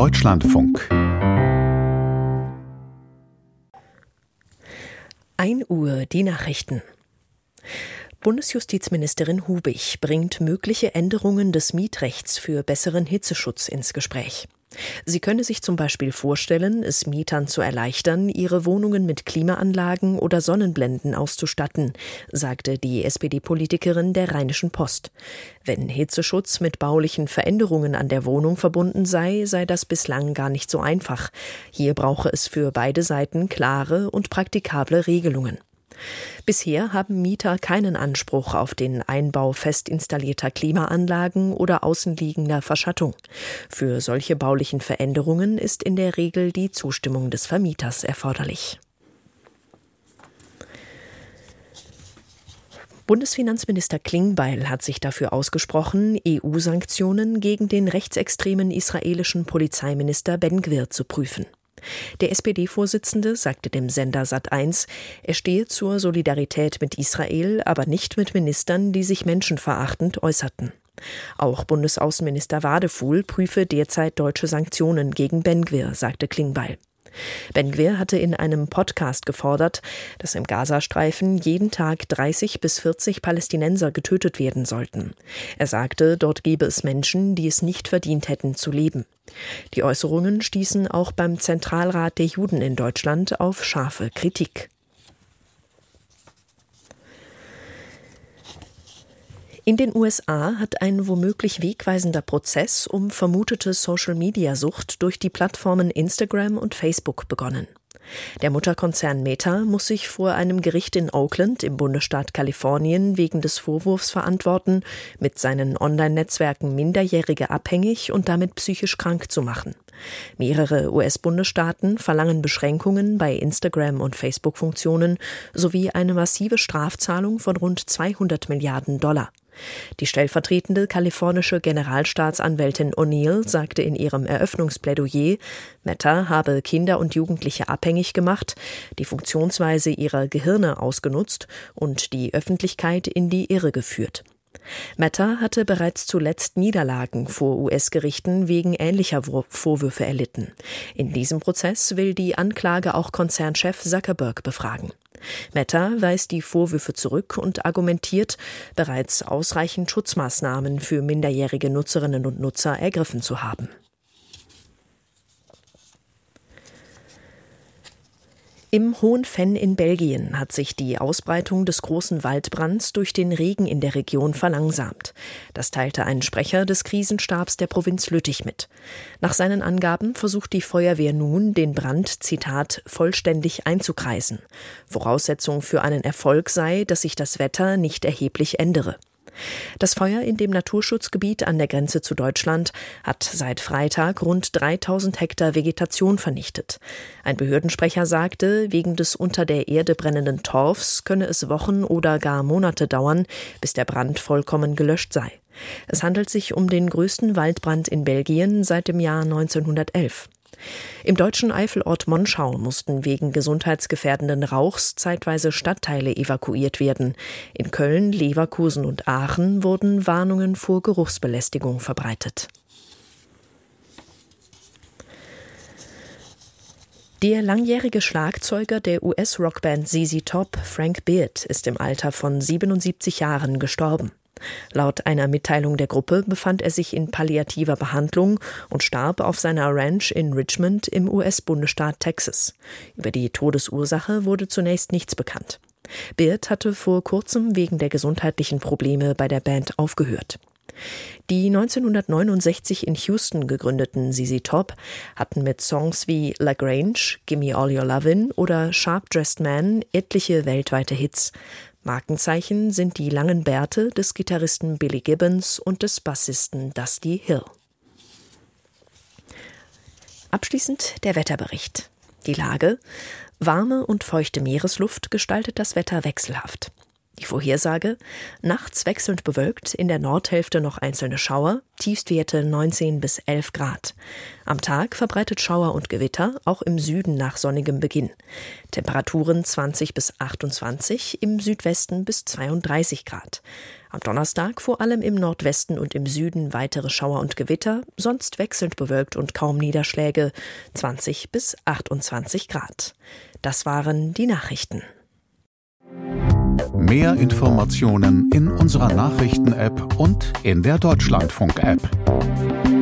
Deutschlandfunk 1 Uhr die Nachrichten. Bundesjustizministerin Hubig bringt mögliche Änderungen des Mietrechts für besseren Hitzeschutz ins Gespräch. Sie könne sich zum Beispiel vorstellen, es Mietern zu erleichtern, ihre Wohnungen mit Klimaanlagen oder Sonnenblenden auszustatten, sagte die SPD-Politikerin der Rheinischen Post. Wenn Hitzeschutz mit baulichen Veränderungen an der Wohnung verbunden sei, sei das bislang gar nicht so einfach. Hier brauche es für beide Seiten klare und praktikable Regelungen. Bisher haben Mieter keinen Anspruch auf den Einbau fest installierter Klimaanlagen oder außenliegender Verschattung. Für solche baulichen Veränderungen ist in der Regel die Zustimmung des Vermieters erforderlich. Bundesfinanzminister Klingbeil hat sich dafür ausgesprochen, EU-Sanktionen gegen den rechtsextremen israelischen Polizeiminister Ben-Gvir zu prüfen. Der SPD-Vorsitzende sagte dem Sender Sat.1, er stehe zur Solidarität mit Israel, aber nicht mit Ministern, die sich menschenverachtend äußerten. Auch Bundesaußenminister Wadefuhl prüfe derzeit deutsche Sanktionen gegen Ben-Gvir, sagte Klingbeil. Ben-Gvir hatte in einem Podcast gefordert, dass im Gazastreifen jeden Tag 30 bis 40 Palästinenser getötet werden sollten. Er sagte, dort gebe es Menschen, die es nicht verdient hätten zu leben. Die Äußerungen stießen auch beim Zentralrat der Juden in Deutschland auf scharfe Kritik. In den USA hat ein womöglich wegweisender Prozess um vermutete Social-Media-Sucht durch die Plattformen Instagram und Facebook begonnen. Der Mutterkonzern Meta muss sich vor einem Gericht in Oakland im Bundesstaat Kalifornien wegen des Vorwurfs verantworten, mit seinen Online-Netzwerken Minderjährige abhängig und damit psychisch krank zu machen. Mehrere US-Bundesstaaten verlangen Beschränkungen bei Instagram- und Facebook-Funktionen sowie eine massive Strafzahlung von rund $200 Milliarden. Die stellvertretende kalifornische Generalstaatsanwältin O'Neill sagte in ihrem Eröffnungsplädoyer, Meta habe Kinder und Jugendliche abhängig gemacht, die Funktionsweise ihrer Gehirne ausgenutzt und die Öffentlichkeit in die Irre geführt. Meta hatte bereits zuletzt Niederlagen vor US-Gerichten wegen ähnlicher Vorwürfe erlitten. In diesem Prozess will die Anklage auch Konzernchef Zuckerberg befragen. Meta weist die Vorwürfe zurück und argumentiert, bereits ausreichend Schutzmaßnahmen für minderjährige Nutzerinnen und Nutzer ergriffen zu haben. Im Hohen Venn in Belgien hat sich die Ausbreitung des großen Waldbrands durch den Regen in der Region verlangsamt. Das teilte ein Sprecher des Krisenstabs der Provinz Lüttich mit. Nach seinen Angaben versucht die Feuerwehr nun, den Brand, Zitat, vollständig einzukreisen. Voraussetzung für einen Erfolg sei, dass sich das Wetter nicht erheblich ändere. Das Feuer in dem Naturschutzgebiet an der Grenze zu Deutschland hat seit Freitag rund 3000 Hektar Vegetation vernichtet. Ein Behördensprecher sagte, wegen des unter der Erde brennenden Torfs könne es Wochen oder gar Monate dauern, bis der Brand vollkommen gelöscht sei. Es handelt sich um den größten Waldbrand in Belgien seit dem Jahr 1911. Im deutschen Eifelort Monschau mussten wegen gesundheitsgefährdenden Rauchs zeitweise Stadtteile evakuiert werden. In Köln, Leverkusen und Aachen wurden Warnungen vor Geruchsbelästigung verbreitet. Der langjährige Schlagzeuger der US-Rockband ZZ Top, Frank Beard, ist im Alter von 77 Jahren gestorben. Laut einer Mitteilung der Gruppe befand er sich in palliativer Behandlung und starb auf seiner Ranch in Richmond im US-Bundesstaat Texas. Über die Todesursache wurde zunächst nichts bekannt. Beard hatte vor kurzem wegen der gesundheitlichen Probleme bei der Band aufgehört. Die 1969 in Houston gegründeten ZZ Top hatten mit Songs wie La Grange, Gimme All Your Lovin' oder Sharp Dressed Man etliche weltweite Hits. Markenzeichen sind die langen Bärte des Gitarristen Billy Gibbons und des Bassisten Dusty Hill. Abschließend der Wetterbericht. Die Lage: warme und feuchte Meeresluft gestaltet das Wetter wechselhaft. Die Vorhersage: nachts wechselnd bewölkt, in der Nordhälfte noch einzelne Schauer, Tiefstwerte 19 bis 11 Grad. Am Tag verbreitet Schauer und Gewitter, auch im Süden nach sonnigem Beginn. Temperaturen 20 bis 28, im Südwesten bis 32 Grad. Am Donnerstag vor allem im Nordwesten und im Süden weitere Schauer und Gewitter, sonst wechselnd bewölkt und kaum Niederschläge, 20 bis 28 Grad. Das waren die Nachrichten. Mehr Informationen in unserer Nachrichten-App und in der Deutschlandfunk-App.